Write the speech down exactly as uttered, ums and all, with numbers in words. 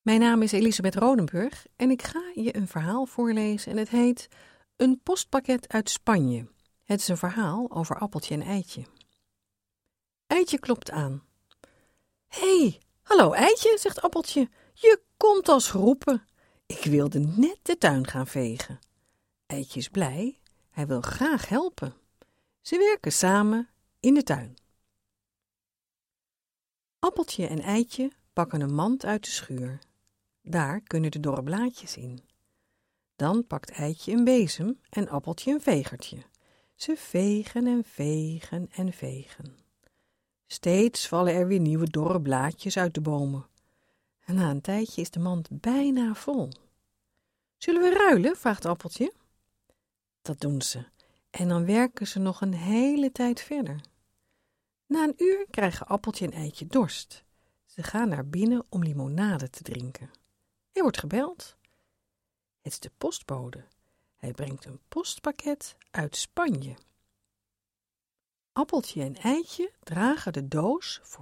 Mijn naam is Elisabeth Rodenburg en ik ga je een verhaal voorlezen en het heet Een postpakket uit Spanje. Het is een verhaal over Appeltje en Eitje. Eitje klopt aan. Hé, hey, hallo Eitje, zegt Appeltje, je komt als geroepen. Ik wilde net de tuin gaan vegen. Eitje is blij, hij wil graag helpen. Ze werken samen in de tuin. Appeltje en Eitje pakken een mand uit de schuur. Daar kunnen de dorre blaadjes in. Dan pakt Eitje een bezem en Appeltje een vegertje. Ze vegen en vegen en vegen. Steeds vallen er weer nieuwe dorre blaadjes uit de bomen. En na een tijdje is de mand bijna vol. Zullen we ruilen? Vraagt Appeltje. Dat doen ze. En dan werken ze nog een hele tijd verder. Na een uur krijgen Appeltje en Eitje dorst. Ze gaan naar binnen om limonade te drinken. Er wordt gebeld. Het is de postbode. Hij brengt een postpakket uit Spanje. Appeltje en Eitje dragen de doos